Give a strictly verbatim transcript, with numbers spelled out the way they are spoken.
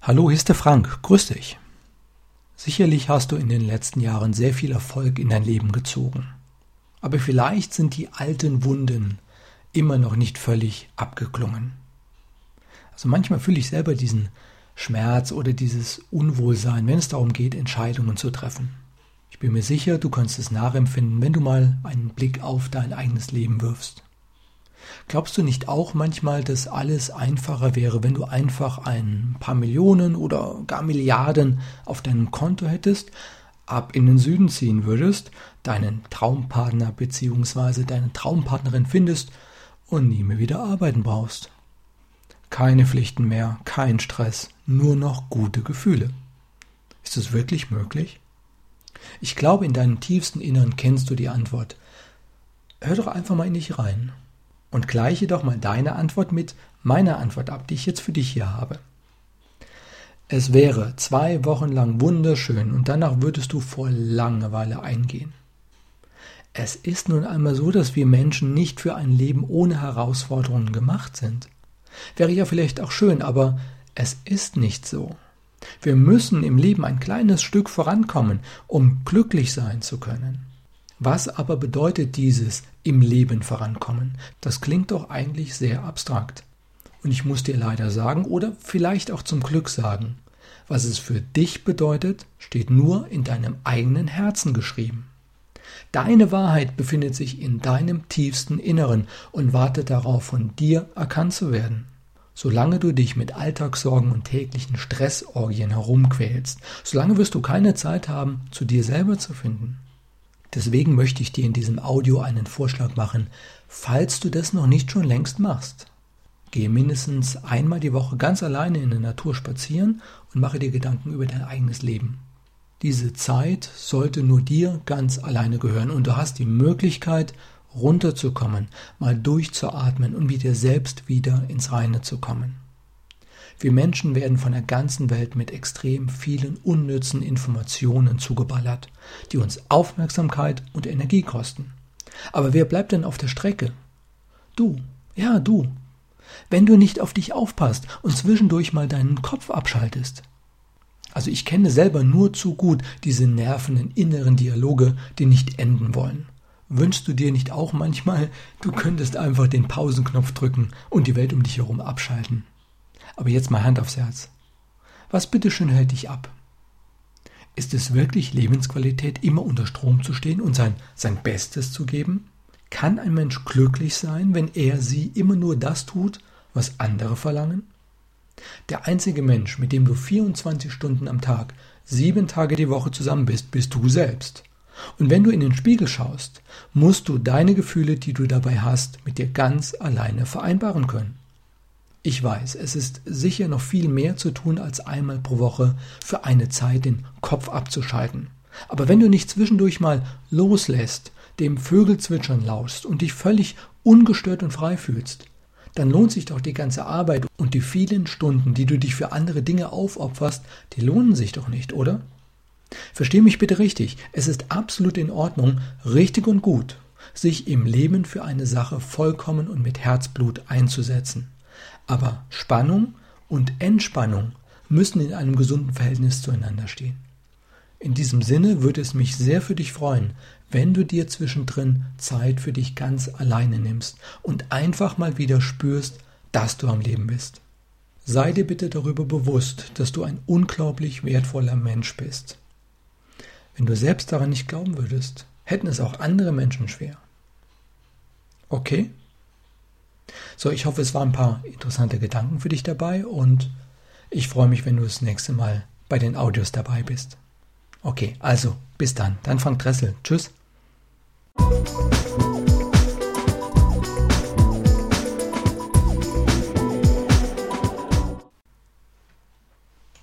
Hallo, hier ist der Frank. Grüß dich. Sicherlich hast du in den letzten Jahren sehr viel Erfolg in dein Leben gezogen. Aber vielleicht sind die alten Wunden immer noch nicht völlig abgeklungen. Also manchmal fühle ich selber diesen Schmerz oder dieses Unwohlsein, wenn es darum geht, Entscheidungen zu treffen. Ich bin mir sicher, du kannst es nachempfinden, wenn du mal einen Blick auf dein eigenes Leben wirfst. Glaubst du nicht auch manchmal, dass alles einfacher wäre, wenn du einfach ein paar Millionen oder gar Milliarden auf deinem Konto hättest, ab in den Süden ziehen würdest, deinen Traumpartner bzw. deine Traumpartnerin findest und nie mehr wieder arbeiten brauchst? Keine Pflichten mehr, kein Stress, nur noch gute Gefühle. Ist es wirklich möglich? Ich glaube, in deinem tiefsten Innern kennst du die Antwort. Hör doch einfach mal in dich rein. Und gleiche doch mal deine Antwort mit meiner Antwort ab, die ich jetzt für dich hier habe. Es wäre zwei Wochen lang wunderschön und danach würdest du vor Langeweile eingehen. Es ist nun einmal so, dass wir Menschen nicht für ein Leben ohne Herausforderungen gemacht sind. Wäre ja vielleicht auch schön, aber es ist nicht so. Wir müssen im Leben ein kleines Stück vorankommen, um glücklich sein zu können. Was aber bedeutet dieses im Leben vorankommen? Das klingt doch eigentlich sehr abstrakt. Und ich muss dir leider sagen, oder vielleicht auch zum Glück sagen, was es für dich bedeutet, steht nur in deinem eigenen Herzen geschrieben. Deine Wahrheit befindet sich in deinem tiefsten Inneren und wartet darauf, von dir erkannt zu werden. Solange du dich mit Alltagssorgen und täglichen Stressorgien herumquälst, solange wirst du keine Zeit haben, zu dir selber zu finden. Deswegen möchte ich dir in diesem Audio einen Vorschlag machen, falls du das noch nicht schon längst machst. Gehe mindestens einmal die Woche ganz alleine in der Natur spazieren und mache dir Gedanken über dein eigenes Leben. Diese Zeit sollte nur dir ganz alleine gehören und du hast die Möglichkeit, runterzukommen, mal durchzuatmen und mit dir selbst wieder ins Reine zu kommen. Wir Menschen werden von der ganzen Welt mit extrem vielen unnützen Informationen zugeballert, die uns Aufmerksamkeit und Energie kosten. Aber wer bleibt denn auf der Strecke? Du, ja du. Wenn du nicht auf dich aufpasst und zwischendurch mal deinen Kopf abschaltest. Also ich kenne selber nur zu gut diese nervenden inneren Dialoge, die nicht enden wollen. Wünschst du dir nicht auch manchmal, du könntest einfach den Pausenknopf drücken und die Welt um dich herum abschalten? Aber jetzt mal Hand aufs Herz. Was bitteschön hält dich ab? Ist es wirklich Lebensqualität, immer unter Strom zu stehen und sein, sein Bestes zu geben? Kann ein Mensch glücklich sein, wenn er sie immer nur das tut, was andere verlangen? Der einzige Mensch, mit dem du vierundzwanzig Stunden am Tag, sieben Tage die Woche zusammen bist, bist du selbst. Und wenn du in den Spiegel schaust, musst du deine Gefühle, die du dabei hast, mit dir ganz alleine vereinbaren können. Ich weiß, es ist sicher noch viel mehr zu tun, als einmal pro Woche für eine Zeit den Kopf abzuschalten. Aber wenn du nicht zwischendurch mal loslässt, dem Vögelzwitschern lauschst und dich völlig ungestört und frei fühlst, dann lohnt sich doch die ganze Arbeit und die vielen Stunden, die du dich für andere Dinge aufopferst, die lohnen sich doch nicht, oder? Versteh mich bitte richtig, es ist absolut in Ordnung, richtig und gut, sich im Leben für eine Sache vollkommen und mit Herzblut einzusetzen. Aber Spannung und Entspannung müssen in einem gesunden Verhältnis zueinander stehen. In diesem Sinne würde es mich sehr für dich freuen, wenn du dir zwischendrin Zeit für dich ganz alleine nimmst und einfach mal wieder spürst, dass du am Leben bist. Sei dir bitte darüber bewusst, dass du ein unglaublich wertvoller Mensch bist. Wenn du selbst daran nicht glauben würdest, hätten es auch andere Menschen schwer. Okay? So, ich hoffe, es waren ein paar interessante Gedanken für dich dabei und ich freue mich, wenn du das nächste Mal bei den Audios dabei bist. Okay, also bis dann. Dein Frank Dressel. Tschüss.